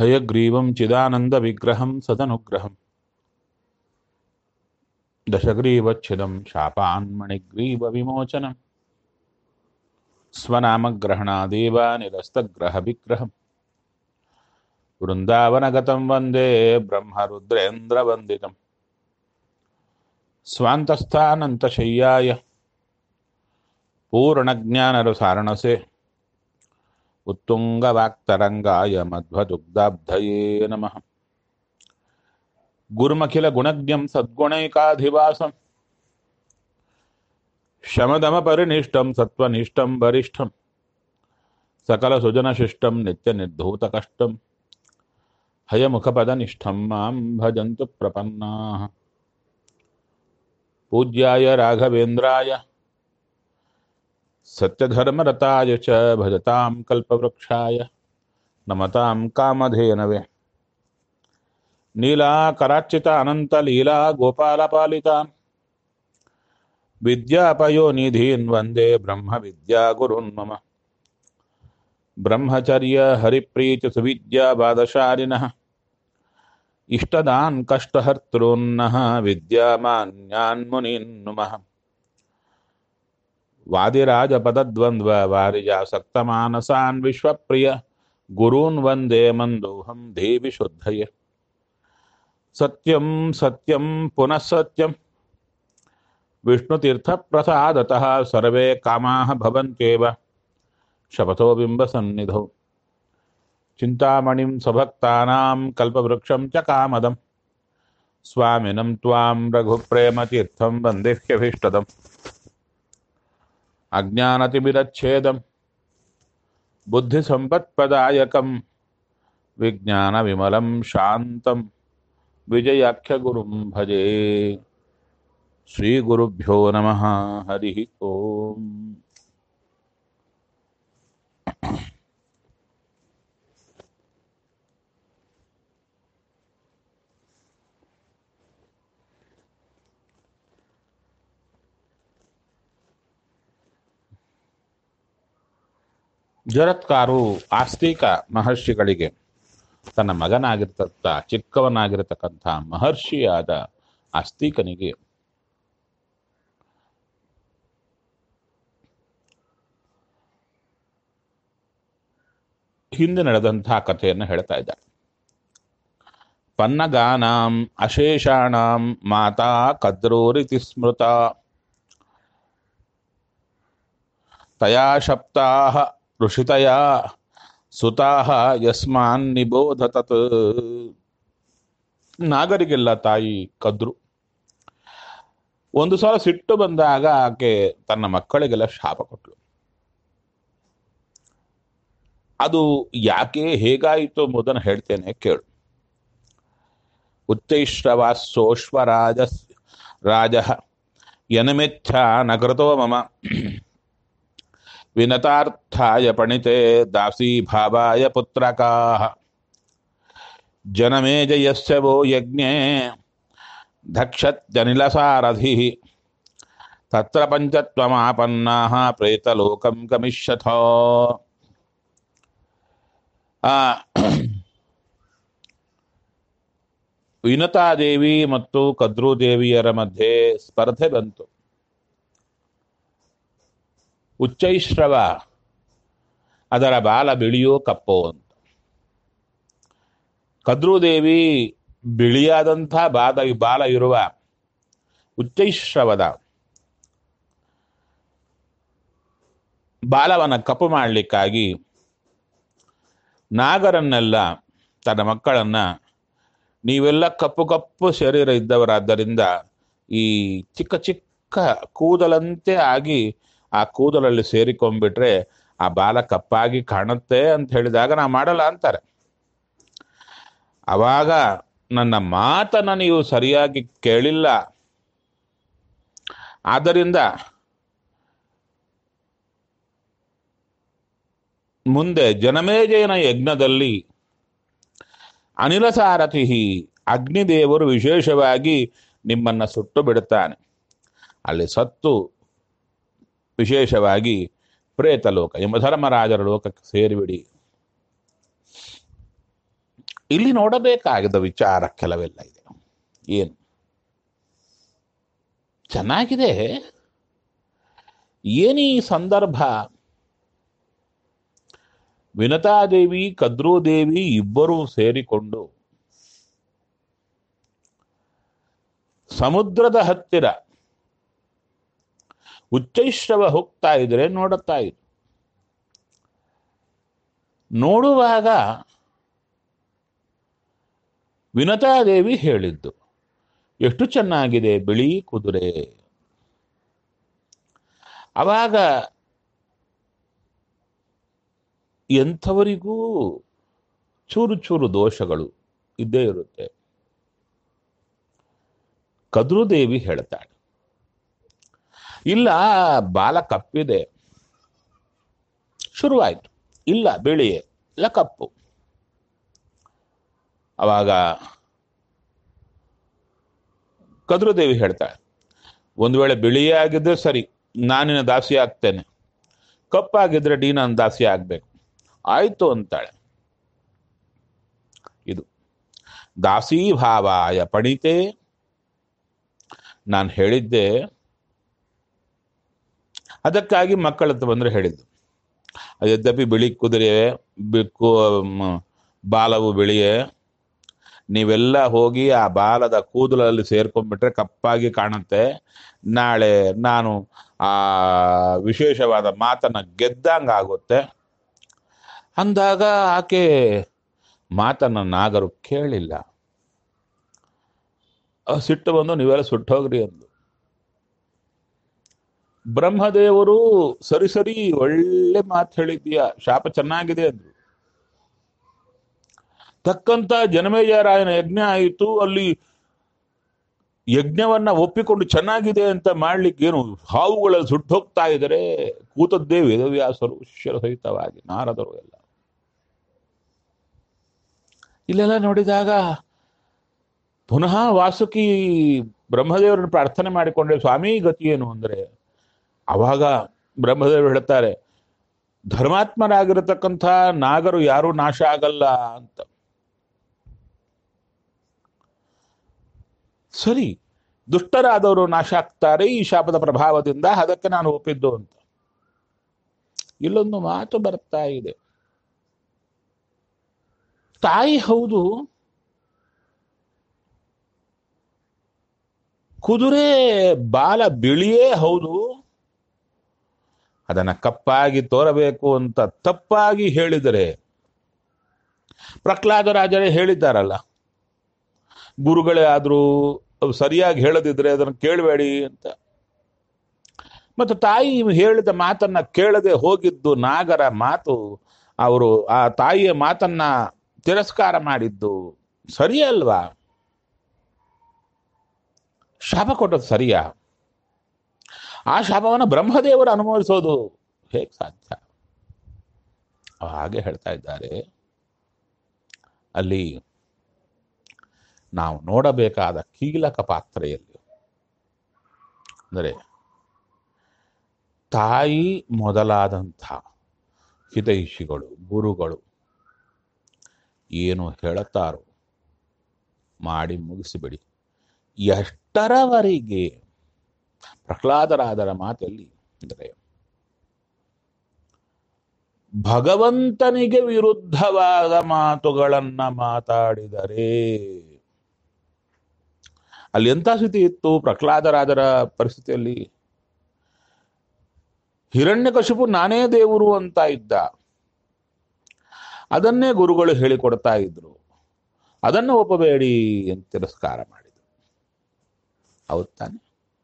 ಹಯಗ್ರೀವಂ ಚಿದಾನಂದವಿಗ್ರಹಂ ಸದನುಗ್ರಹಂ ದಶಗ್ರೀವಚ್ಛಿದಂ ಶಾಪಾನ್ಮಣಿಗ್ರೀವವಿಮೋಚನಂ ಸ್ವನಾಮಗ್ರಹಣಾದೇವ ನಿರಸ್ತಗ್ರಹವಿಗ್ರಹಂ ವೃಂದಾವನಗತಂ ವಂದೇ ಬ್ರಹ್ಮರುದ್ರೇಂದ್ರವಂದಿತಂ ಸ್ವಾಂತಸ್ಥಾನಂತಶಯ್ಯಾಯ ಪೂರ್ಣಜ್ಞಾನರಸಾರಣಸೆ ಉತ್ತುಂಗವಾಕ್ತರಂಗಾಯ ಮಧ್ವದುಗ್ಧಾಬ್ಧಯೇ ನಮಃ ಗುರುಮಖಿಲ ಗುಣಜ್ಞಂ ಸದ್ಗುಣೈಕಾಧಿವಾಸಂ ಶಮದಮ ಪರಿನಿಷ್ಠಂ ಸತ್ವನಿಷ್ಠಂ ವರಿಷ್ಠಂ ಸಕಲ ಸುಜನಶಿಷ್ಟಂ ನಿತ್ಯ ನಿರ್ಧೂತ ಕಷ್ಟಂ ಹಯಮುಖಪದನಿಷ್ಠಂ ಮಾಂ ಭಜಂತು ಪ್ರಪನ್ನಾಃ ಪೂಜ್ಯಾಯ ರಾಘವೇಂದ್ರಾಯ ಸತ್ಯಧರ್ಮರತಾಯ ಚ ಭಜತಾಂ ಕಲ್ಪವೃಕ್ಷಾಯ ನಮತಾಂ ಕಾಮಧೇನವೇ ನೀಲಾಕರಾರ್ಚಿತ ಅನಂತ ಲೀಲಾ ಗೋಪಾಲಪಾಲಿತಾನ್ ವಿದ್ಯಾಪಯೋನಿಧೀನ್ ವಂದೇ ಬ್ರಹ್ಮ ವಿದ್ಯಾ ಗುರುನ್ ಮಮ ಬ್ರಹ್ಮಚರ್ಯ ಹರಿಪ್ರೀತಿ ಸುವಿದ್ಯಾ ಬಾದಶಾಲಿನಃ ಇಷ್ಟದಾನ್ ಕಷ್ಟಹರ್ತॄನ್ನಃ ವಿದ್ಯಾಮಾನ್ಯಾನ್ ಮುನೀನ್ ನುಮಃ ವಾದಿರಾಜ ಪದದ್ವಂದ್ವ ವಾರಿಜಾಸಕ್ತಮಾನಸಾನ್ ವಿಶ್ವಪ್ರಿಯ ಗುರೂನ್ ವಂದೇ ಮಂದೋಹಂ ದೇವಿ ಶುದ್ಧಯೇ ಸತ್ಯಂ ಸತ್ಯಂ ಪುನಃ ಸತ್ಯಂ ವಿಷ್ಣುತೀರ್ಥಪ್ರಸಾದತಃ ಸರ್ವೇ ಕಾಮಾಃ ಭವಂತ್ಯೇವ ಶಪಥೋ ಬಿಂಬಸನ್ನಿಧೌ ಚಿಂತಾಮಣಿಂ ಸ್ವಭಕ್ತಾನಾಂ ಕಲ್ಪವೃಕ್ಷಂ ಚ ಕಾಮದಂ ಸ್ವಾಮಿನಂ ತ್ವಾಂ ರಘುಪ್ರೇಮತೀರ್ಥಂ ವಂದೇಹ್ಯಭೀಷ್ಟದಂ ಅಜ್ಞಾನತಿಮಿರಚ್ಛೇದಂ ಬುದ್ಧಿಸಂಪತ್ಪ್ರದಾಯಕಂ ವಿಜ್ಞಾನವಿಮಲಂ ಶಾಂತಂ ವಿಜಯಾಖ್ಯಗುರುಂ ಭಜೆ ಶ್ರೀಗುರುಭ್ಯೋ ನಮಃ ಹರಿ ಓಂ. ಜರತ್ಕಾರು ಆಸ್ತಿಕ ಮಹರ್ಷಿಗಳಿಗೆ ತನ್ನ ಮಗನಾಗಿರ್ತಕ್ಕ ಚಿಕ್ಕವನಾಗಿರತಕ್ಕಂಥ ಮಹರ್ಷಿಯಾದ ಆಸ್ತಿಕನಿಗೆ ಹಿಂದೆ ನಡೆದಂತಹ ಕಥೆಯನ್ನು ಹೇಳ್ತಾ ಇದ್ದಾರೆ. ಪನ್ನಗಾನಾಂ ಅಶೇಷಾಣಾಂ ಮಾತಾ ಕದ್ರೂರಿತಿ ಸ್ಮೃತ ತಯಾ ಶಪ್ತಾಃ ಋಷಿತಯಾ ಸುತಾಃ ಯಸ್ಮಾನ್ ನಿಬೋಧತತ್. ನಾಗರಿಗೆಲ್ಲ ತಾಯಿ ಕದ್ರು. ಒಂದು ಸಲ ಸಿಟ್ಟು ಬಂದಾಗ ಆಕೆ ತನ್ನ ಮಕ್ಕಳಿಗೆಲ್ಲ ಶಾಪ ಕೊಟ್ಲು. ಅದು ಯಾಕೆ ಹೇಗಾಯಿತು ಎಂಬುದನ್ನು ಹೇಳ್ತೇನೆ ಕೇಳು. ಉಚ್ಚೈಶ್ರವಾಸೋಶ್ವರಾಜ ರಾಜ ಯನಮಿಚ್ಛಾ ನಕೃತೋ ಮಮ ವಿನತಾರ್ಥಾಯ ಪಣಿತೆ ದಾಸಿ ಭಾವಾಯ ಪುತ್ರಕಾಃ ಜನಮೇಜಯಸ್ಯ ವೋ ಯಜ್ಞೇ ಧಕ್ಷತ್ಯನಿಲಸಾರಥಿಃ ತತ್ರ ಪಂಚತ್ವಮಾಪನ್ನಾಃ ಪ್ರೇತಲೋಕಂ ಗಮಿಷ್ಯಥೋ. ವಿನತಾದೇವಿ ಮತ್ತು ಕದ್ರೂದೇವಿಯರ ಮಧ್ಯೆ ಸ್ಪರ್ಧೆ ಬಂತು. ಉಚ್ಚೈಶ್ರವ ಅದರ ಬಾಲ ಬಿಳಿಯೋ ಕಪ್ಪೋ ಅಂತ. ಕದ್ರೂದೇವಿ ಬಿಳಿಯಾದಂಥ ಬಾಲ ಇರುವ ಉಚ್ಚೈಶ್ರವದ ಬಾಲವನ್ನ ಕಪ್ಪು ಮಾಡಲಿಕ್ಕಾಗಿ ನಾಗರನ್ನೆಲ್ಲ ತನ್ನ ಮಕ್ಕಳನ್ನ, ನೀವೆಲ್ಲ ಕಪ್ಪು ಕಪ್ಪು ಶರೀರ ಇದ್ದವರಾದ್ದರಿಂದ ಈ ಚಿಕ್ಕ ಚಿಕ್ಕ ಕೂದಲಂತೆ ಆಗಿ ಆ ಕೂದಲಲ್ಲಿ ಸೇರಿಕೊಂಡ್ಬಿಟ್ರೆ ಆ ಬಾಲ ಕಪ್ಪಾಗಿ ಕಾಣುತ್ತೆ ಅಂತ ಹೇಳಿದಾಗ ನಾ ಮಾಡಲ್ಲ ಅಂತಾರೆ. ಅವಾಗ ನನ್ನ ಮಾತನ್ನ ನೀವು ಸರಿಯಾಗಿ ಕೇಳಿಲ್ಲ, ಆದ್ದರಿಂದ ಮುಂದೆ ಜನಮೇಜಯನ ಯಜ್ಞದಲ್ಲಿ ಅನಿಲಸಾರಥಿ ಅಗ್ನಿದೇವರು ವಿಶೇಷವಾಗಿ ನಿಮ್ಮನ್ನ ಸುಟ್ಟು ಬಿಡುತ್ತಾನೆ. ಅಲ್ಲಿ ಸತ್ತು ವಿಶೇಷವಾಗಿ ಪ್ರೇತಲೋಕ ಯಮಧರ್ಮರಾಜರ ಲೋಕಕ್ಕೆ ಸೇರಿಬಿಡಿ. ಇಲ್ಲಿ ನೋಡಬೇಕಾಗಿದ್ದ ವಿಚಾರ ಕೆಲವೆಲ್ಲ ಇದೆ. ಏನು ಚೆನ್ನಾಗಿದೆ, ಏನೀ ಸಂದರ್ಭ? ವಿನತಾದೇವಿ ಕದ್ರೂದೇವಿ ಇಬ್ಬರೂ ಸೇರಿಕೊಂಡು ಸಮುದ್ರದ ಹತ್ತಿರ ಉಚ್ಚೈಶ್ರವ ಹೋಗ್ತಾ ಇದ್ರೆ ನೋಡುತ್ತಾ ಇದ್ರು. ನೋಡುವಾಗ ವಿನತಾದೇವಿ ಹೇಳಿದ್ದು, ಎಷ್ಟು ಚೆನ್ನಾಗಿದೆ ಬಿಳಿ ಕುದುರೆ. ಅವಾಗ ಎಂಥವರಿಗೂ ಚೂರು ಚೂರು ದೋಷಗಳು ಇದ್ದೇ ಇರುತ್ತೆ. ಕದ್ರುದೇವಿ ಹೇಳ್ತಾಳೆ, ಇಲ್ಲ ಬಾಲ ಕಪ್ಪಿದೆ. ಶುರುವಾಯ್ತು, ಇಲ್ಲ ಬಿಳಿಯೇ, ಇಲ್ಲ ಕಪ್ಪು. ಅವಾಗ ಕದ್ರುದೇವಿ ಹೇಳ್ತಾಳೆ, ಒಂದು ವೇಳೆ ಬಿಳಿಯೇ ಆಗಿದ್ರೆ ಸರಿ, ನಾನಿನ ದಾಸಿ ಆಗ್ತೇನೆ. ಕಪ್ಪಾಗಿದ್ರೆ ಡಿ ನಾನು ದಾಸಿ ಆಗ್ಬೇಕು. ಆಯ್ತು ಅಂತಾಳೆ. ಇದು ದಾಸಿ ಭಾವಾಯ ಪಣಿತೆ. ನಾನು ಹೇಳಿದ್ದೆ, ಅದಕ್ಕಾಗಿ ಮಕ್ಕಳ ಹತ್ರ ಬಂದ್ರೆ ಹೇಳಿದ್ದು, ಯದ್ಯಪಿ ಬಿಳಿ ಕುದುರೆ ಬಾಲವು ಬಿಳಿಯೇ, ನೀವೆಲ್ಲ ಹೋಗಿ ಆ ಬಾಲದ ಕೂದಲಲ್ಲಿ ಸೇರ್ಕೊಂಡ್ಬಿಟ್ರೆ ಕಪ್ಪಾಗಿ ಕಾಣುತ್ತೆ. ನಾಳೆ ನಾನು ಆ ವಿಶೇಷವಾದ ಮಾತನ್ನ ಗೆದ್ದಂಗಾಗುತ್ತೆ ಅಂದಾಗ ಆಕೆ ಮಾತನ್ನ ನಾಗರು ಕೇಳಿಲ್ಲ. ಸಿಟ್ಟು ಬಂದು ನೀವೆಲ್ಲ ಸುಟ್ಟೋಗ್ರಿ ಅಂದು. ಬ್ರಹ್ಮದೇವರು ಸರಿ ಸರಿ ಒಳ್ಳೆ ಮಾತು ಹೇಳಿದ್ದೀಯ, ಶಾಪ ಚೆನ್ನಾಗಿದೆ ಅಂದ್ರು. ತಕ್ಕಂತ ಜನಮೇಜಯರಾಯನ ಯಜ್ಞ ಆಯಿತು. ಅಲ್ಲಿ ಯಜ್ಞವನ್ನ ಒಪ್ಪಿಕೊಂಡು ಚೆನ್ನಾಗಿದೆ ಅಂತ ಮಾಡ್ಲಿಕ್ಕೆ ಏನು ಹಾವುಗಳಲ್ಲಿ ಸುಟ್ಟು ಹೋಗ್ತಾ ಇದ್ದಾರೆ. ಕೂತದ್ದೇ ವೇದವ್ಯಾಸರು ಶಿಷ್ಯರ ಸಹಿತವಾಗಿ, ನಾರದರು ಎಲ್ಲ. ಇಲ್ಲೆಲ್ಲ ನೋಡಿದಾಗ ಪುನಃ ವಾಸುಕಿ ಬ್ರಹ್ಮದೇವರನ್ನು ಪ್ರಾರ್ಥನೆ ಮಾಡಿಕೊಂಡ್ರೆ ಸ್ವಾಮಿ ಗತಿ ಏನು ಅಂದ್ರೆ, ಅವಾಗ ಬ್ರಹ್ಮದೇವರು ಹೇಳ್ತಾರೆ, ಧರ್ಮಾತ್ಮರಾಗಿರತಕ್ಕಂಥ ನಾಗರು ಯಾರೂ ನಾಶ ಆಗಲ್ಲ ಅಂತ. ಸರಿ, ದುಷ್ಟರಾದವರು ನಾಶ ಆಗ್ತಾರೆ ಈ ಶಾಪದ ಪ್ರಭಾವದಿಂದ, ಅದಕ್ಕೆ ನಾನು ಒಪ್ಪಿದ್ದು ಅಂತ. ಇಲ್ಲೊಂದು ಮಾತು ಬರ್ತಾ ಇದೆ, ತಾಯಿ ಹೌದು, ಕುದುರೆ ಬಾಲ ಬಿಳಿಯೇ ಹೌದು, ಅದನ್ನ ಕಪ್ಪಾಗಿ ತೋರಬೇಕು ಅಂತ ತಪ್ಪಾಗಿ ಹೇಳಿದರೆ, ಪ್ರಹ್ಲಾದರಾಜರೇ ಹೇಳಿದ್ದಾರಲ್ಲ, ಗುರುಗಳೇ ಆದ್ರೂ ಸರಿಯಾಗಿ ಹೇಳದಿದ್ರೆ ಅದನ್ನು ಕೇಳಬೇಡಿ ಅಂತ. ಮತ್ತು ತಾಯಿ ಹೇಳಿದ ಮಾತನ್ನ ಕೇಳದೆ ಹೋಗಿದ್ದು ನಾಗರ ಮಾತು, ಅವರು ಆ ತಾಯಿಯ ಮಾತನ್ನ ತಿರಸ್ಕಾರ ಮಾಡಿದ್ದು ಸರಿಯಲ್ವಾ? ಶಾಪ ಕೊಟ್ಟದ್ದು ಸರಿಯಾ? ಆ ಶಾಪವನ್ನು ಬ್ರಹ್ಮದೇವರು ಅನುಭವಿಸೋದು ಹೇಗೆ ಸಾಧ್ಯ? ಹಾಗೆ ಹೇಳ್ತಾ ಇದ್ದಾರೆ. ಅಲ್ಲಿ ನಾವು ನೋಡಬೇಕಾದ ಕೀಲಕ ಪಾತ್ರೆಯಲ್ಲಿ ಅಂದರೆ ತಾಯಿ ಮೊದಲಾದಂಥ ಹಿತೈಷಿಗಳು, ಗುರುಗಳು ಏನು ಹೇಳುತ್ತಾರೋ ಮಾಡಿ ಮುಗಿಸಿಬಿಡಿ. ಎಷ್ಟರವರೆಗೆ? ಪ್ರಹ್ಲಾದರಾದರ ಮಾತಲ್ಲಿ ಅಂದರೆ ಭಗವಂತನಿಗೆ ವಿರುದ್ಧವಾದ ಮಾತುಗಳನ್ನ ಮಾತಾಡಿದರೆ, ಅಲ್ಲಿ ಎಂಥ ಸ್ಥಿತಿ ಇತ್ತು ಪ್ರಹ್ಲಾದರಾದರ ಪರಿಸ್ಥಿತಿಯಲ್ಲಿ? ಹಿರಣ್ಯಕಶಿಪು ನಾನೇ ದೇವರು ಅಂತ ಇದ್ದ, ಅದನ್ನೇ ಗುರುಗಳು ಹೇಳಿಕೊಡ್ತಾ ಇದ್ರು, ಅದನ್ನು ಒಪ್ಪಬೇಡಿ ಅಂತ ತಿರಸ್ಕಾರ ಮಾಡಿದ್ರು. ಹೌದು ತಾನೆ?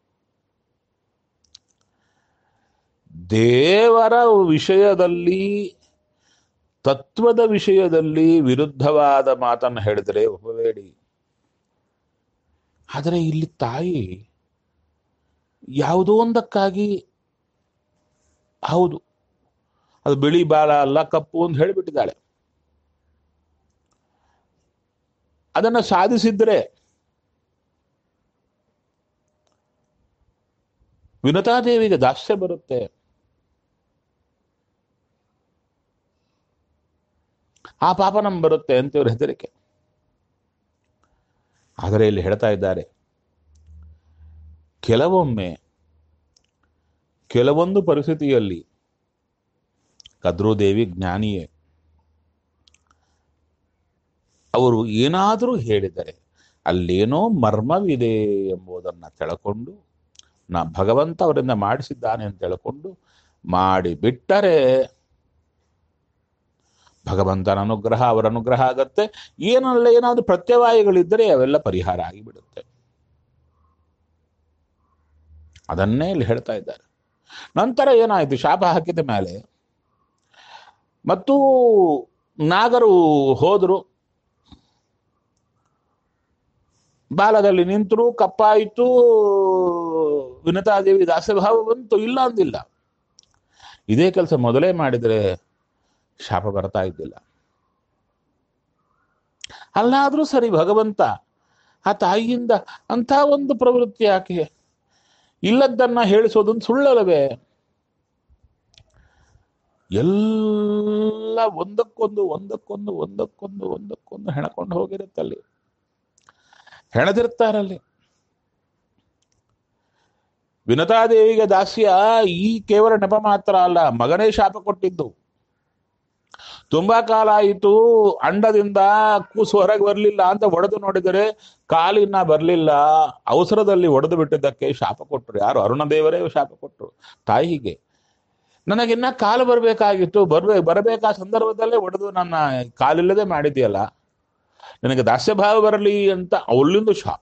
ದೇವರ ವಿಷಯದಲ್ಲಿ, ತತ್ವದ ವಿಷಯದಲ್ಲಿ ವಿರುದ್ಧವಾದ ಮಾತನ್ನು ಹೇಳಿದರೆ ಒಪ್ಪಬೇಡಿ. ಆದರೆ ಇಲ್ಲಿ ತಾಯಿ ಯಾವುದೋ ಒಂದಕ್ಕಾಗಿ ಹೌದು ಅದು ಬಿಳಿ ಬಾಲ ಅಲ್ಲ ಕಪ್ಪು ಅಂತ ಹೇಳಿಬಿಟ್ಟಿದ್ದಾಳೆ. ಅದನ್ನು ಸಾಧಿಸಿದ್ರೆ ವಿನತಾದೇವಿಗೆ ದಾಸ್ಯ ಬರುತ್ತೆ. ಆ ಪಾಪ ನಮ್ಗೆ ಬರುತ್ತೆ ಅಂತ ಇವ್ರ ಹೆದರಿಕೆ. ಆದರೆ ಇಲ್ಲಿ ಹೇಳ್ತಾ ಇದ್ದಾರೆ, ಕೆಲವೊಮ್ಮೆ ಕೆಲವೊಂದು ಪರಿಸ್ಥಿತಿಯಲ್ಲಿ ಕದ್ರೂದೇವಿ ಜ್ಞಾನಿಯೇ, ಅವರು ಏನಾದರೂ ಹೇಳಿದರೆ ಅಲ್ಲೇನೋ ಮರ್ಮವಿದೆ ಎಂಬುದನ್ನು ತಿಳ್ಕೊಂಡು, ಭಗವಂತ ಅವರಿಂದ ಮಾಡಿಸಿದ್ದಾನೆ ಅಂತ ತಿಳ್ಕೊಂಡು ಮಾಡಿ ಬಿಟ್ಟರೆ ಭಗವಂತನ ಅನುಗ್ರಹ, ಅವರ ಅನುಗ್ರಹ ಆಗತ್ತೆ. ಏನಾದರೂ ಪ್ರತ್ಯವಾಯಗಳಿದ್ದರೆ ಅವೆಲ್ಲ ಪರಿಹಾರ ಆಗಿಬಿಡುತ್ತೆ. ಅದನ್ನೇ ಇಲ್ಲಿ ಹೇಳ್ತಾ ಇದ್ದಾರೆ. ನಂತರ ಏನಾಯಿತು, ಶಾಪ ಹಾಕಿದ ಮೇಲೆ ಮತ್ತು ನಾಗರು ಹೋದರು, ಬಾಲದಲ್ಲಿ ನಿಂತರು, ಕಪ್ಪಾಯಿತು, ವಿನತಾದೇವಿ ದಾಸ್ಯಭಾವ ಬಂತು, ಇಲ್ಲ ಅಂದಿಲ್ಲ. ಇದೇ ಕೆಲಸ ಮೊದಲೇ ಮಾಡಿದರೆ ಶಾಪ ಬರ್ತಾ ಇದ್ದಿಲ್ಲ. ಅಲ್ಲಾದ್ರೂ ಸರಿ, ಭಗವಂತ ಆ ತಾಯಿಯಿಂದ ಅಂಥ ಒಂದು ಪ್ರವೃತ್ತಿ ಯಾಕೆ? ಇಲ್ಲದ್ದನ್ನ ಹೇಳಿಸೋದನ್ನು ಸುಳ್ಳಲ್ಲವೇ? ಎಲ್ಲ ಒಂದಕ್ಕೊಂದು ಒಂದಕ್ಕೊಂದು ಒಂದಕ್ಕೊಂದು ಒಂದಕ್ಕೊಂದು ಹೆಣಕೊಂಡು ಹೋಗಿರುತ್ತಲ್ಲಿ, ಹೆಣದಿರ್ತಾರಲ್ಲಿ. ವಿನತಾದೇವಿಗೆ ದಾಸ್ಯ ಈ ಕೇವಲ ನೆಪ ಮಾತ್ರ ಅಲ್ಲ, ಮಗನೇ ಶಾಪ ಕೊಟ್ಟಿದ್ದು. ತುಂಬಾ ಕಾಲ ಆಯಿತು, ಅಂಡದಿಂದ ಕೂಸು ಹೊರಗೆ ಬರಲಿಲ್ಲ ಅಂತ ಒಡೆದು ನೋಡಿದರೆ ಕಾಲಿನ ಬರಲಿಲ್ಲ. ಅವಸರದಲ್ಲಿ ಒಡೆದು ಬಿಟ್ಟಿದ್ದಕ್ಕೆ ಶಾಪ ಕೊಟ್ಟರು. ಯಾರು? ಅರುಣದೇವರೇ ಶಾಪ ಕೊಟ್ಟರು ತಾಯಿಗೆ. ನನಗಿನ್ನ ಕಾಲು ಬರಬೇಕಾಗಿತ್ತು, ಬರಬೇಕಾದ ಸಂದರ್ಭದಲ್ಲೇ ಒಡೆದು ನನ್ನ ಕಾಲಿಲ್ಲದೆ ಮಾಡಿದೆಯಲ್ಲ, ನನಗೆ ದಾಸ್ಯಭಾವ ಬರಲಿ ಅಂತ ಅವಳಿಂದು ಶಾಪ.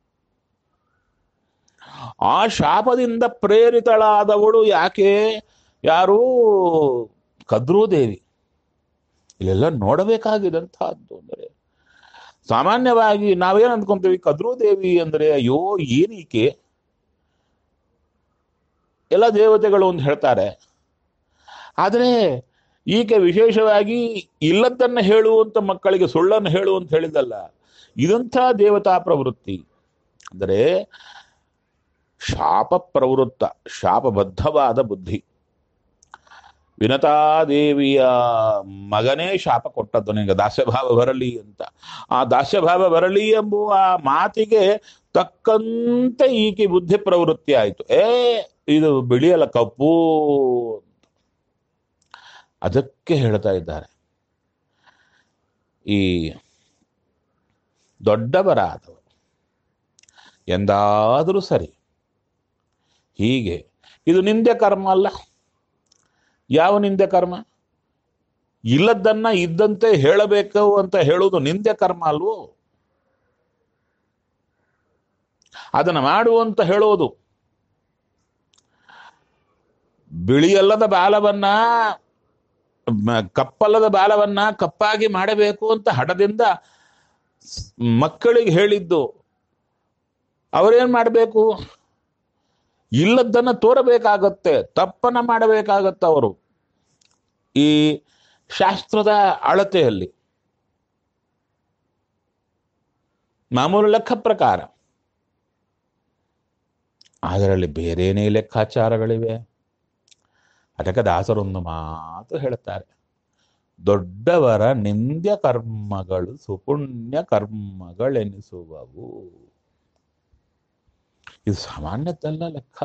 ಆ ಶಾಪದಿಂದ ಪ್ರೇರಿತಳಾದವಳು ಯಾಕೆ? ಯಾರು? ಕದ್ರೂದೇವಿ. ಇಲ್ಲೆಲ್ಲ ನೋಡಬೇಕಾಗಿದಂತಹದ್ದು. ಅಂದರೆ ಸಾಮಾನ್ಯವಾಗಿ ನಾವೇನ್ ಅಂದ್ಕೊಂತೀವಿ, ಕದ್ರೂದೇವಿ ಅಂದ್ರೆ ಅಯ್ಯೋ ಏನೀಕೆ, ಎಲ್ಲ ದೇವತೆಗಳು ಅಂತ ಹೇಳ್ತಾರೆ. ಆದರೆ ಈಕೆ ವಿಶೇಷವಾಗಿ ಇಲ್ಲದನ್ನ ಹೇಳುವಂತ ಮಕ್ಕಳಿಗೆ ಸುಳ್ಳನ್ನು ಹೇಳುವಂತ ಹೇಳಿದಲ್ಲ, ಇದಂಥ ದೇವತಾ ಪ್ರವೃತ್ತಿ. ಅಂದರೆ ಶಾಪ ಪ್ರವೃತ್ತ, ಶಾಪಬದ್ಧವಾದ ಬುದ್ಧಿ. ವಿನತಾದೇವಿಯ ಮಗನೇ ಶಾಪ ಕೊಟ್ಟದ್ದು, ನಿನಗೆ ದಾಸ್ಯಭಾವ ಬರಲಿ ಅಂತ. ಆ ದಾಸ್ಯಭಾವ ಬರಲಿ ಎಂಬುವ ಮಾತಿಗೆ ತಕ್ಕಂತೆ ಈಕೆ ಬುದ್ಧಿ ಪ್ರವೃತ್ತಿ ಆಯಿತು. ಇದು ಬಿಳಿಯಲ್ಲ, ಕಪ್ಪು. ಅದಕ್ಕೆ ಹೇಳ್ತಾ ಇದ್ದಾರೆ, ಈ ದೊಡ್ಡವರಾದವರು ಎಂದಾದರೂ ಸರಿ ಹೀಗೆ, ಇದು ನಿಂದೆ ಕರ್ಮ ಅಲ್ಲ. ಯಾವ ನಿಂದೆ ಕರ್ಮ? ಇಲ್ಲದನ್ನ ಇದ್ದಂತೆ ಹೇಳಬೇಕು ಅಂತ ಹೇಳುವುದು ನಿಂದೆ ಕರ್ಮ ಅಲ್ವೋ? ಅದನ್ನ ಮಾಡುವಂತ ಹೇಳೋದು. ಬಿಳಿಯಲ್ಲದ ಬಾಲವನ್ನ, ಕಪ್ಪಲ್ಲದ ಬಾಲವನ್ನ ಕಪ್ಪಾಗಿ ಮಾಡಬೇಕು ಅಂತ ಹಠದಿಂದ ಮಕ್ಕಳಿಗೆ ಹೇಳಿದ್ದು. ಅವರೇನ್ ಮಾಡಬೇಕು? ಇಲ್ಲದನ್ನ ತೋರಬೇಕಾಗತ್ತೆ, ತಪ್ಪನ್ನ ಮಾಡಬೇಕಾಗತ್ತೆ. ಅವರು ಈ ಶಾಸ್ತ್ರದ ಅಳತೆಯಲ್ಲಿ ಮಾಮೂಲು ಲೆಕ್ಕ ಪ್ರಕಾರ, ಅದರಲ್ಲಿ ಬೇರೇನೇ ಲೆಕ್ಕಾಚಾರಗಳಿವೆ. ಅದಕ್ಕೆ ದಾಸರೊಂದು ಮಾತು ಹೇಳುತ್ತಾರೆ, ದೊಡ್ಡವರ ನಿಂದ್ಯ ಕರ್ಮಗಳು ಸುಪುಣ್ಯ ಕರ್ಮಗಳೆನಿಸುವವು. ಇದು ಸಾಮಾನ್ಯದಲ್ಲ ಲೆಕ್ಕ.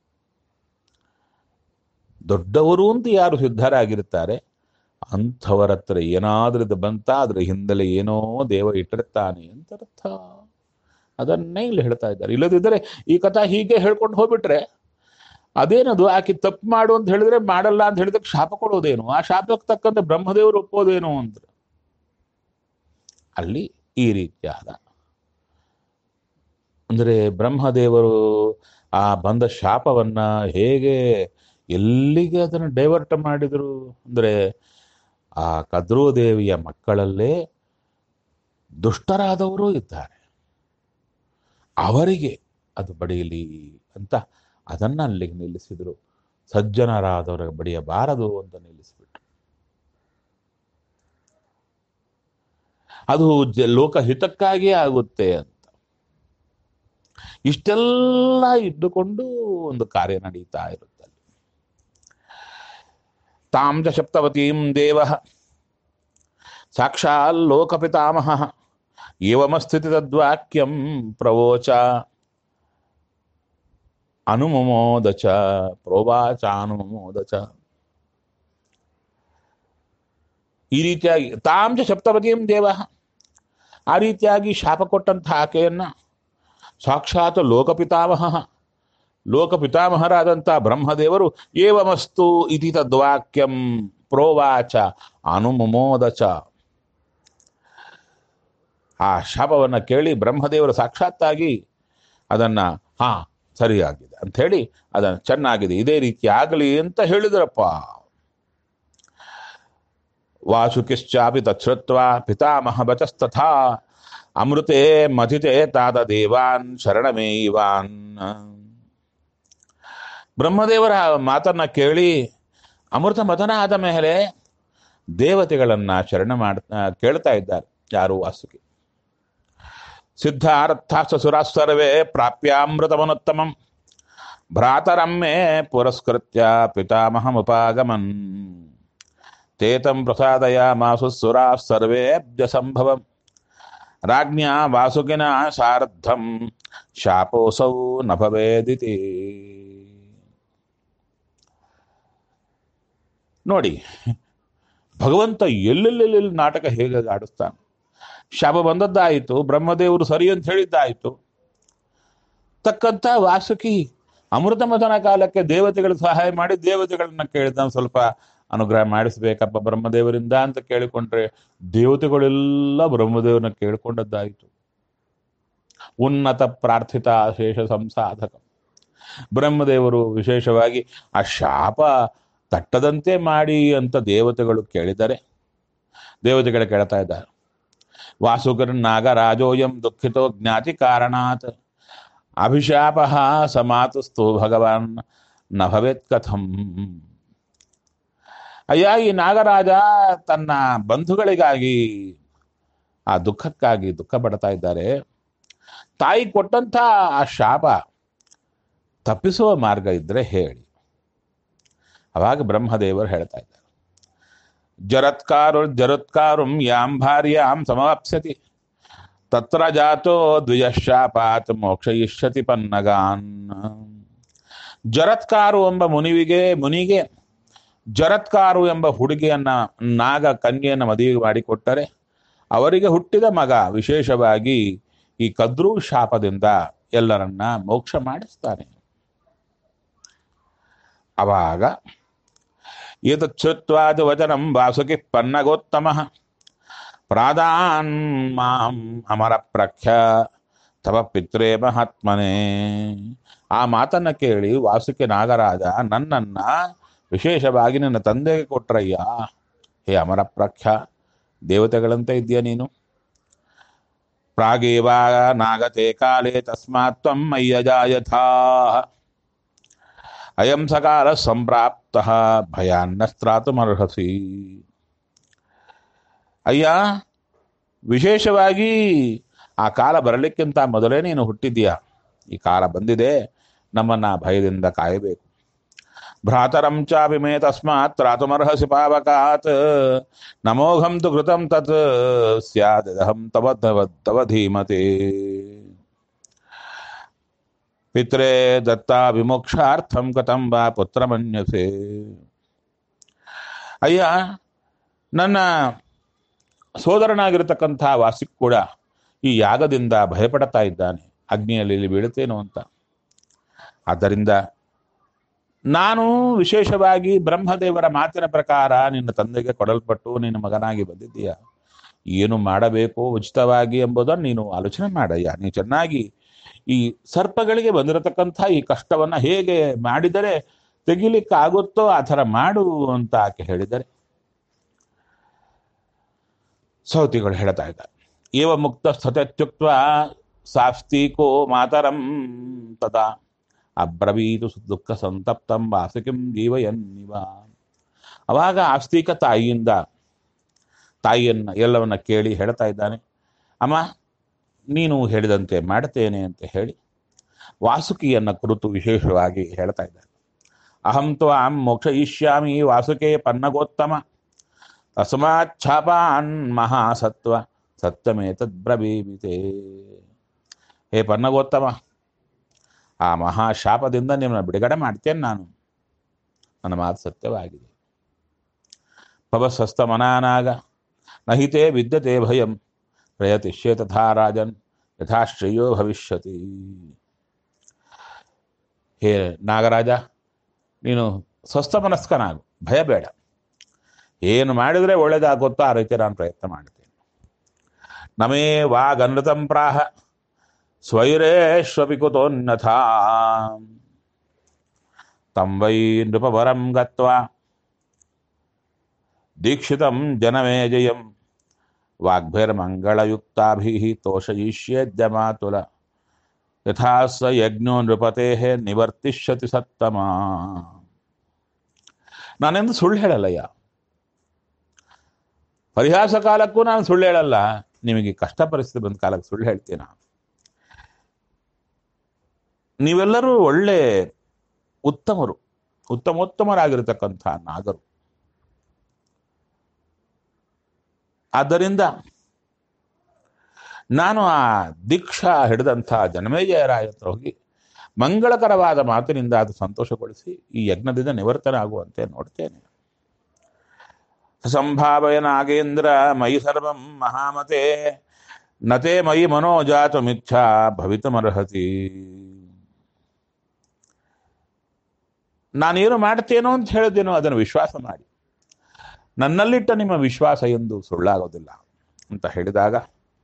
ದೊಡ್ಡವರು ಅಂತ ಯಾರು ಸಿದ್ಧರಾಗಿರ್ತಾರೆ ಅಂಥವರ ಹತ್ರ ಏನಾದ್ರೂ ಇದು ಬಂತ, ಅದ್ರ ಹಿಂದಲೇ ಏನೋ ದೇವ ಇಟ್ಟಿರ್ತಾನೆ ಅಂತ ಅರ್ಥ. ಅದನ್ನೇ ಇಲ್ಲಿ ಹೇಳ್ತಾ ಇದ್ದಾರೆ. ಇಲ್ಲದಿದ್ದರೆ ಈ ಕಥಾ ಹೀಗೆ ಹೇಳ್ಕೊಂಡು ಹೋಗ್ಬಿಟ್ರೆ ಅದೇನದು, ಆಕೆ ತಪ್ಪು ಮಾಡು ಅಂತ ಹೇಳಿದ್ರೆ ಮಾಡಲ್ಲ ಅಂತ ಹೇಳಿದಕ್ಕೆ ಶಾಪ ಕೊಡೋದೇನು, ಆ ಶಾಪಕ್ಕೆ ತಕ್ಕಂತೆ ಬ್ರಹ್ಮದೇವರು ಒಪ್ಪೋದೇನು ಅಂದ್ರೆ ಅಲ್ಲಿ ಈ ರೀತಿಯಾದ, ಅಂದರೆ ಬ್ರಹ್ಮದೇವರು ಆ ಬಂದ ಶಾಪವನ್ನ ಹೇಗೆ ಎಲ್ಲಿಗೆ ಅದನ್ನು ಡೈವರ್ಟ್ ಮಾಡಿದರು ಅಂದರೆ, ಆ ಕದ್ರೂದೇವಿಯ ಮಕ್ಕಳಲ್ಲೇ ದುಷ್ಟರಾದವರು ಇದ್ದಾರೆ, ಅವರಿಗೆ ಅದು ಬಡಿಯಲಿ ಅಂತ ಅದನ್ನ ಅಲ್ಲಿಗೆ ನಿಲ್ಲಿಸಿದ್ರು. ಸಜ್ಜನರಾದವರ ಬಡಿಯಬಾರದು ಅಂತ ನಿಲ್ಲಿಸಿಬಿಟ್ರು. ಅದು ಲೋಕಹಿತಕ್ಕಾಗಿಯೇ ಆಗುತ್ತೆ ಅಂತ. ಇಷ್ಟೆಲ್ಲ ಇದ್ದುಕೊಂಡು ಒಂದು ಕಾರ್ಯ ನಡೀತಾ ಇರುತ್ತೆ. ತಾಂ ಚ ಸಪ್ತವತೀಂ ದೇವ ಸಾಕ್ಷಾಲ್ ಲೋಕಪಿತಾಮಹ ಏವಮಸ್ಥಿತಿ ತದ್ವಾಕ್ಯಂ ಪ್ರವೋಚ ಅನುಮಮೋದ ಚ ಪ್ರೋವಾಚ ಅನುಮಮೋದ ಚ. ಈ ರೀತಿಯಾಗಿ ತಾಂಚ ಸಪ್ತಪದಿಯಂ ದೇವ, ಆ ರೀತಿಯಾಗಿ ಶಾಪ ಕೊಟ್ಟಂತಹ ಆಕೆಯನ್ನ ಸಾಕ್ಷಾತ್ ಲೋಕಪಿತಾಮಹರಾದಂಥ ಬ್ರಹ್ಮದೇವರು ಏವಮಸ್ತು ಇತಿ ತದ್ವಾಕ್ಯಂ ಪ್ರೋವಾಚ ಅನುಮಮೋದ ಚ. ಆ ಶಾಪವನ್ನು ಕೇಳಿ ಬ್ರಹ್ಮದೇವರು ಸಾಕ್ಷಾತ್ತಾಗಿ ಅದನ್ನ ಹಾ ಸರಿಯಾಗಿದೆ ಅಂತ ಹೇಳಿ ಅದನ್ನು ಚೆನ್ನಾಗಿದೆ ಇದೇ ರೀತಿ ಆಗಲಿ ಅಂತ ಹೇಳಿದ್ರಪ್ಪ. ವಾಸುಕಿಶ್ಚಾಪಿ ತಚ್ಛ್ರುತ್ವಾ ಪಿತಾಮಹ ವಚಸ್ತಥಾ ಅಮೃತೆ ಮಥಿತೆ ತಾದ ದೇವಾನ್ ಶರಣಮೇವಾನ್. ಬ್ರಹ್ಮದೇವರ ಮಾತನ್ನ ಕೇಳಿ ಅಮೃತ ಮಥನ ಆದ ಮೇಲೆ ದೇವತೆಗಳನ್ನ ಕೇಳ್ತಾ ಇದ್ದಾರೆ. ಯಾರು? ವಾಸುಕಿ. ಸಿದ್ಧಾರ್ಥಾಶ್ಚ ಸುರಾಃ ಸರ್ವೇ ಪ್ರಾಪ್ಯಾಮೃತಮನುತ್ತಮಂ ಭ್ರಾತರಮ್ಮೆ ಪುರಸ್ಕೃತ್ಯ ಪಿತಾಮಹಮುಪಾಗಮನ್ ತೇತಂ ಪ್ರಸಾದಯಾಮಾಸು ಸುರಾಃ ಸರ್ವೇಭ್ಯ ಸಂಭವಂ ರಾಜ್ಞಾ ವಾಸುಕಿನ ಸಾರ್ಧಂ ಶಾಪೋಸೌ ನ ಭವೇದಿತಿ. ನೋಡಿ, ಭಗವಂತ ಎಲ್ಲೆಲ್ಲೆಲ್ಲಿ ನಾಟಕ ಹೇಗೆ ಆಡಿಸ್ತಾನೆ. ಶಾಪ ಬಂದದ್ದಾಯಿತು, ಬ್ರಹ್ಮದೇವರು ಸರಿ ಅಂತ ಹೇಳಿದ್ದಾಯಿತು. ತಕ್ಕಂತ ವಾಸುಕಿ ಅಮೃತ ಮಥನ ಕಾಲಕ್ಕೆ ದೇವತೆಗಳಿಗೆ ಸಹಾಯ ಮಾಡಿ ದೇವತೆಗಳನ್ನ ಕೇಳಿದ ಸ್ವಲ್ಪ ಅನುಗ್ರಹ ಮಾಡಿಸ್ಬೇಕಪ್ಪ ಬ್ರಹ್ಮದೇವರಿಂದ ಅಂತ ಕೇಳಿಕೊಂಡ್ರೆ ದೇವತೆಗಳೆಲ್ಲ ಬ್ರಹ್ಮದೇವರನ್ನ ಕೇಳಿಕೊಂಡದ್ದಾಯಿತು. ಉನ್ನತ ಪ್ರಾರ್ಥಿತ ಶೇಷ ಸಂಸಾಧಕ. ಬ್ರಹ್ಮದೇವರು ವಿಶೇಷವಾಗಿ ಆ ಶಾಪ ತಟ್ಟದಂತೆ ಮಾಡಿ ಅಂತ ದೇವತೆಗಳು ಕೇಳಿದರೆ ದೇವತೆಗಳು ಕೇಳ್ತಾ ಇದ್ದಾರೆ. ವಾಸುಕರ್ ನಾಗರಾಜೋಯಂ ದುಃಖಿತೋ ಜ್ಞಾತಿ ಕಾರಣಾತ್ ಅಭಿಶಾಪ ಸಮಾತಸ್ತು ಭಗವಾನ್ ನ ಭವೇತ್ ಕಥಂ. ಅಯ್ಯ, ಈ ನಾಗರಾಜ ತನ್ನ ಬಂಧುಗಳಿಗಾಗಿ ಆ ದುಃಖಕ್ಕಾಗಿ ದುಃಖ ಪಡ್ತಾ ಇದ್ದಾರೆ. ತಾಯಿ ಕೊಟ್ಟಂಥ ಆ ಶಾಪ ತಪ್ಪಿಸುವ ಮಾರ್ಗ ಇದ್ರೆ ಹೇಳಿ. ಅವಾಗ ಬ್ರಹ್ಮದೇವರು ಹೇಳ್ತಾ ಇದ್ದಾರೆ, ಜರತ್ಕಾರುಂ ಯಾಂ ಭಾರ್ಯಾಂ ಸಮವಾಪ್ಸ್ಯತಿ ತತ್ರ ಜಾತೋ ದ್ವಿಜಶಾಪಾತ್ ಮೋಕ್ಷಯಿಷ್ಯತಿ ಪನ್ನಗಾನ್. ಜರತ್ಕಾರು ಎಂಬ ಮುನಿಗೆ ಜರತ್ಕಾರು ಎಂಬ ಹುಡುಗಿಯನ್ನ ನಾಗ ಕನ್ಯೆಯನ್ನು ಮದುವೆ ಮಾಡಿಕೊಟ್ಟರೆ ಅವರಿಗೆ ಹುಟ್ಟಿದ ಮಗ ವಿಶೇಷವಾಗಿ ಈ ಕದ್ರೂ ಶಾಪದಿಂದ ಎಲ್ಲರನ್ನ ಮೋಕ್ಷ ಮಾಡಿಸ್ತಾನೆ. ಅವಾಗ ಏತಚ್ಛ್ರುತ್ವಾದ ವಚನಂ ವಾಸುಕಿ ಪನ್ನಗೋತ್ತಮಃ ಪ್ರಾದಾನ್ ಮಾಂ ಅಮರ ಪ್ರಖ್ಯ ತವ ಪಿತ್ರೇ ಮಹಾತ್ಮನೇ. ಆ ಮಾತನ್ನ ಕೇಳಿ ವಾಸುಕಿ ನಾಗರಾಜ ನನ್ನನ್ನ ವಿಶೇಷವಾಗಿ ನನ್ನ ತಂದೆಗೆ ಕೊಟ್ರಯ್ಯ. ಹೇ ಅಮರ ಪ್ರಖ್ಯ, ದೇವತೆಗಳಂತೆ ಇದೆಯಾ ನೀನು. ಪ್ರಾಗೇವ ನಾಗತೆ ಕಾಲೇ ತಸ್ಮಾತ್ ತ್ವಂ ಮಯ್ಯಜಾಯಥಾ ಅಯಂ ಸಕಾಲ ಸಂಪ್ರಾಪ್ತ ಭಯಾನ್ನಸ್ತ್ರಾತುಮರ್ಹಸಿ. ಅಯ್ಯ, ವಿಶೇಷವಾಗಿ ಆ ಕಾಲ ಬರಲಿಕ್ಕಿಂತ ಮೊದಲೇ ನೀನು ಹುಟ್ಟಿದ್ದೀಯ. ಈ ಕಾಲ ಬಂದಿದೆ, ನಮ್ಮನ್ನ ಭಯದಿಂದ ಕಾಯಬೇಕು. ಭ್ರಾತರಂ ಚಾಪಿ ಮೇ ತಸ್ಮಾತ್ ತ್ರಾತುಮರ್ಹಸಿ ಪಾವಕಾತ್ ನಮೋಘಂ ತು ಕೃತಂ ತತ್ ಸ್ಯಾದಹಂ ತವ ಧೀಮತೆ ಪಿತ್ರೇ ದತ್ತಾ ವಿಮೋಕ್ಷಾರ್ಥಂ ಕಥಂ ವಾ ಪುತ್ರಮನ್ಯಸೆ. ಅಯ್ಯ, ನನ್ನ ಸೋದರನಾಗಿರತಕ್ಕಂಥ ವಾಸಿಕ್ ಕೂಡ ಈ ಯಾಗದಿಂದ ಭಯಪಡ್ತಾ ಇದ್ದಾನೆ, ಅಗ್ನಿಯಲ್ಲಿ ಬೀಳುತ್ತೇನೋ ಅಂತ. ಆದ್ದರಿಂದ ನಾನು ವಿಶೇಷವಾಗಿ ಬ್ರಹ್ಮದೇವರ ಮಾತಿನ ಪ್ರಕಾರ ನಿನ್ನ ತಂದೆಗೆ ಕೊಡಲ್ಪಟ್ಟು ನಿನ್ನ ಮಗನಾಗಿ ಬಂದಿದ್ದೀಯ. ಏನು ಮಾಡಬೇಕು ಉಚಿತವಾಗಿ ಎಂಬುದನ್ನು ನೀನು ಆಲೋಚನೆ ಮಾಡಯ್ಯ. ನೀನು ಚೆನ್ನಾಗಿ ಈ ಸರ್ಪಗಳಿಗೆ ಬಂದಿರತಕ್ಕಂಥ ಈ ಕಷ್ಟವನ್ನ ಹೇಗೆ ಮಾಡಿದರೆ ತೆಗಿಲಿಕ್ಕಾಗುತ್ತೋ ಆ ಥರ ಮಾಡು ಅಂತ ಆಕೆ ಹೇಳಿದರೆ ಸೌತಿಗಳು ಹೇಳ್ತಾ ಇದ್ದಾರೆ. ಏವ ಮುಕ್ತ ಸ್ಥಿತ್ಯುಕ್ತ ಸಾಸ್ತಿಕೋ ಮಾತರಂ ತದಾ ಅಬ್ರವೀತು ದುಃಖ ಸಂತಪ್ತಂ ವಾಸುಕಿಂ ಜೀವಯನ್ನಿವ. ಅವಾಗ ಆಸ್ತಿಕ ತಾಯಿಯನ್ನ ಎಲ್ಲವನ್ನ ಕೇಳಿ ಹೇಳ್ತಾ ಇದ್ದಾನೆ, ಅಮ್ಮ ನೀನು ಹೇಳಿದಂತೆ ಮಾಡ್ತೇನೆ ಅಂತ ಹೇಳಿ ವಾಸುಕಿಯನ್ನ ಕುರಿತು ವಿಶೇಷವಾಗಿ ಹೇಳ್ತಾ ಇದ್ದಾನೆ. ಅಹಂ ತ್ವಾಂ ಮೋಕ್ಷಯಿಷ್ಯಾಮಿ ವಾಸುಕೆ ಪನ್ನಗೋತ್ತಮ ತಸ್ಮಾತ್ ಛಾಪಾನ್ ಮಹಾಸತ್ವ ಸತ್ಯಮೇತದ್ಬ್ರವೀಮಿತೆ. ಹೇ ಪನ್ನಗೋತ್ತಮ, ಆ ಮಹಾಶಾಪದಿಂದ ನಿಮ್ಮನ್ನು ಬಿಡುಗಡೆ ಮಾಡ್ತೇನೆ ನಾನು. ನನ್ನ ಮಾತು ಸತ್ಯವಾಗಿದೆ. ಪವಸ್ವಸ್ತಮನಾನಾಗ ನಹಿತೇ ವಿದ್ಯತೆ ಭಯಂ ಪ್ರಯತಿಷ್ಯೇ ತಥಾ ರಾಜನ್ ಯಥಾ ಶ್ರೇಯೋ ಭವಿಷ್ಯತಿ. ಹೇ ನಾಗರಾಜ, ನೀನು ಸ್ವಸ್ಥ ಮನಸ್ಕನಾಗು, ಭಯ ಬೇಡ. ಏನು ಮಾಡಿದರೆ ಒಳ್ಳೇದಾಗುತ್ತೋ ಆ ರೀತಿ ನಾನು ಪ್ರಯತ್ನ ಮಾಡ್ತೇನೆ. ನಮೇ ವಾಗನೃತಂ ಪ್ರಾಹ ಸ್ವೈರೇಶ್ವಪಿ ಕುತೋನ್ನಥ ತಂ ವೈ ನೃಪವರಂ ಗತ್ವಾ ದೀಕ್ಷಿತಂ ಜನಮೇಜಯಂ ವಾಗ್ಭಿರ್ಮಂಗಳಯುಕ್ತಾಭಿಃ ತೋಷಯಿಷ್ಯೇದ್ಯ ಮಾತುಲ ಯಥಾ ಸ ಯಜ್ಞೋ ನೃಪತೇಃ ನಿವರ್ತಿಷ್ಯತಿ ಸತ್ತಮ. ನಾನೆಂದು ಸುಳ್ಳು ಹೇಳಲ್ಲಯ್ಯ. ಪರಿಹಾಸ ಕಾಲಕ್ಕೂ ನಾನು ಸುಳ್ಳು ಹೇಳಲ್ಲ. ನಿಮಗೆ ಕಷ್ಟ ಪರಿಸ್ಥಿತಿ ಬಂದ ಕಾಲಕ್ಕೆ ಸುಳ್ಳು ಹೇಳ್ತೀನ? ನೀವೆಲ್ಲರೂ ಒಳ್ಳೆ ಉತ್ತಮರು, ಉತ್ತಮೋತ್ತಮರಾಗಿರ್ತಕ್ಕಂಥ ನಾಗರು. ಆದ್ದರಿಂದ ನಾನು ಆ ದೀಕ್ಷಾ ಹಿಡಿದಂಥ ಜನಮೇಜಯರಾಯ ಹತ್ರ ಹೋಗಿ ಮಂಗಳಕರವಾದ ಮಾತಿನಿಂದ ಅದು ಸಂತೋಷಗೊಳಿಸಿ ಈ ಯಜ್ಞದಿಂದ ನಿವರ್ತನೆ ಆಗುವಂತೆ ನೋಡ್ತೇನೆ. ಸಂಭಾವಯ ನಾಗೇಂದ್ರ ಮಯಿ ಸರ್ವಂ ಮಹಾಮತೆ ನತೆ ಮಯಿ ಮನೋಜಾತು ಮಿಥ್ಯಾ ಭವಿತುಮರ್ಹತಿ. ನಾನೇನು ಮಾಡ್ತೇನೋ ಅಂತ ಹೇಳಿದ್ದೇನೋ ಅದನ್ನು ವಿಶ್ವಾಸ ಮಾಡಿ, ನನ್ನಲ್ಲಿಟ್ಟ ನಿಮ್ಮ ವಿಶ್ವಾಸ ಎಂದು ಸುಳ್ಳಾಗೋದಿಲ್ಲ ಅಂತ ಹೇಳಿದಾಗ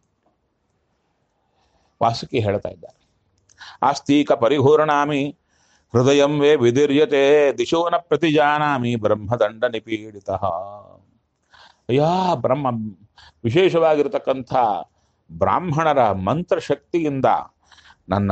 ವಾಸುಕಿ ಹೇಳ್ತಾ ಇದ್ದಾರೆ, ಆಸ್ತೀಕ ಪರಿಹೂರ್ಣಾಮಿ ಹೃದಯಂ ವೇ ವಿದಿರ್ಯತೆ ದಿಶೋನ ಪ್ರತಿಜಾನಾಮಿ ಬ್ರಹ್ಮದಂಡ ನಿಪೀಡಿತ. ಅಯ್ಯಾ, ಬ್ರಹ್ಮ ವಿಶೇಷವಾಗಿರತಕ್ಕಂಥ ಬ್ರಾಹ್ಮಣರ ಮಂತ್ರಶಕ್ತಿಯಿಂದ ನನ್ನ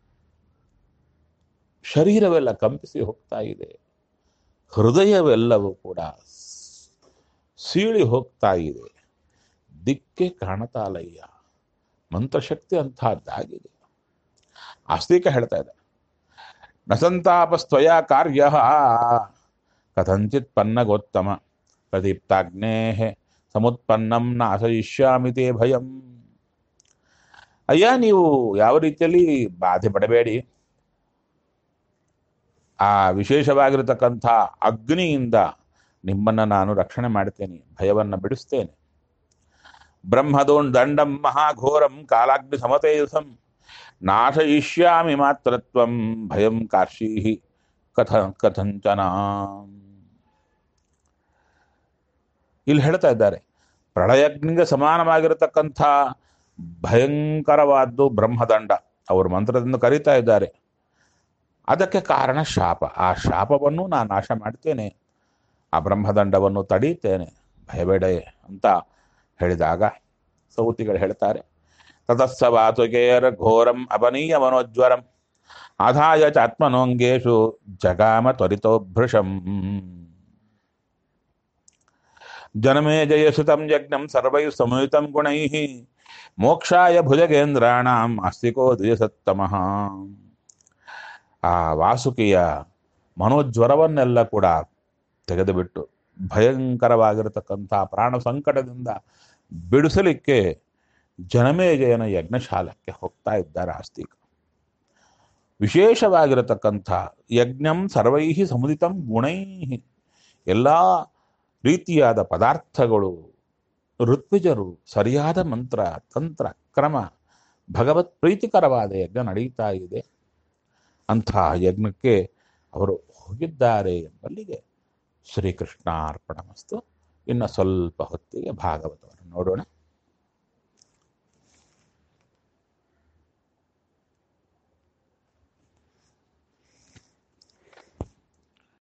ಶರೀರವೆಲ್ಲ ಕಂಪಿಸಿ ಹೋಗ್ತಾ ಇದೆ, ಹೃದಯವೆಲ್ಲವೂ ಕೂಡ ಸೀಳಿ ಹೋಗ್ತಾ ಇದೆ, ದಿಕ್ಕೆ ಕಾಣತಾಲಯ್ಯ. ಮಂತ್ರಶಕ್ತಿ ಅಂತಹದ್ದಾಗಿದೆ. ಆಸ್ತಿಕ ಹೇಳ್ತಾ ಇದೆ, ನ ಸಂತಾಪಸ್ತ್ವಯ ಕಾರ್ಯ ಕಥಂಚಿತ್ ಪನ್ನಗೋತ್ತಮ ಪ್ರದೀಪ್ತಾಗ್ನೇ ಸಮುತ್ಪನ್ನಂ ನಾಶಯಿಷ್ಯಾಮಿ ತೇ ಭಯಂ. ಅಯ್ಯ, ನೀವು ಯಾವ ರೀತಿಯಲ್ಲಿ ಬಾಧೆ ಪಡಬೇಡಿ. ಆ ವಿಶೇಷವಾಗಿರತಕ್ಕಂಥ ಅಗ್ನಿಯಿಂದ ನಿಮ್ಮನ್ನು ನಾನು ರಕ್ಷಣೆ ಮಾಡ್ತೇನೆ, ಭಯವನ್ನು ಬಿಡಿಸ್ತೇನೆ. ಬ್ರಹ್ಮದೋನ್ ದಂಡಂ ಮಹಾಘೋರಂ ಕಾಲಾಗ್ನಿ ಸಮತೇಜಸಂ ನಾಶಯಿಷ್ಯಾಮಿ ಮಾತ್ರತ್ವಂ ಭಯಂ ಕಾರ್ಷೀಹಿ ಕಥಂಚನ. ಇಲ್ಲಿ ಹೇಳ್ತಾ ಇದ್ದಾರೆ, ಪ್ರಳಯಗ್ನಿಗೆ ಸಮಾನವಾಗಿರತಕ್ಕಂಥ ಭಯಂಕರವಾದ್ದು ಬ್ರಹ್ಮದಂಡ. ಅವರು ಮಂತ್ರದಿಂದ ಕರೀತಾ ಇದ್ದಾರೆ. ಅದಕ್ಕೆ ಕಾರಣ ಶಾಪ. ಆ ಶಾಪವನ್ನು ನಾನು ನಾಶ ಮಾಡ್ತೇನೆ, ಆ ಬ್ರಹ್ಮದಂಡವನ್ನು ತಡೀತೇನೆ, ಭಯಬೇಡ ಅಂತ ಹೇಳಿದಾಗ ಸೌತಿಗಳು ಹೇಳ್ತಾರೆ, ತತಸ್ಸ ವಾತುಕೇರ ಘೋರಂ ಅಪನೀಯ ಮನೋಜ್ವರಂ ಆಧಾಯ ಚಾತ್ಮನೋಂಗೇಶು ಜಗಾಮ ತ್ವರಿತೋ ಭೃಶಂ. ಜನಮೇಜಯ ಸುತಂ ಯಜ್ಞಂ ಸರ್ವೈ ಸಮಯುತಂ ಗುಣೈಃ ಮೋಕ್ಷಾಯ ಭುಜಗೇಂದ್ರಾಣಾಂ ಆಸ್ತಿಕೋ ದ್ವಿಜಸತ್ತಮಃ. ಆ ವಾಸುಕಿಯ ಮನೋಜ್ವರವನ್ನೆಲ್ಲ ಕೂಡ ತೆಗೆದುಬಿಟ್ಟು ಭಯಂಕರವಾಗಿರತಕ್ಕಂಥ ಪ್ರಾಣ ಸಂಕಟದಿಂದ ಬಿಡಿಸಲಿಕ್ಕೆ ಜನಮೇಜಯನ ಯಜ್ಞಶಾಲಕ್ಕೆ ಹೋಗ್ತಾ ಇದ್ದಾರೆ ಆಸ್ತಿಕ. ವಿಶೇಷವಾಗಿರತಕ್ಕಂಥ ಯಜ್ಞಂ ಸರ್ವೈಹಿ ಸಮುದಿತಂ ಗುಣೈಃ, ಎಲ್ಲ ರೀತಿಯಾದ ಪದಾರ್ಥಗಳು, ಋತ್ವಿಜರು, ಸರಿಯಾದ ಮಂತ್ರ ತಂತ್ರ ಕ್ರಮ, ಭಗವತ್ ಪ್ರೀತಿಕರವಾದ ಯಜ್ಞ ನಡೀತಾ ಇದೆ. ಅಂಥ ಯಜ್ಞಕ್ಕೆ ಅವರು ಹೋಗಿದ್ದಾರೆ ಎಂಬಲ್ಲಿಗೆ ಶ್ರೀಕೃಷ್ಣಾರ್ಪಣಮಸ್ತು. ಇನ್ನು ಸ್ವಲ್ಪ ಹೊತ್ತಿಗೆ ಭಾಗವತವನ್ನು ನೋಡೋಣ.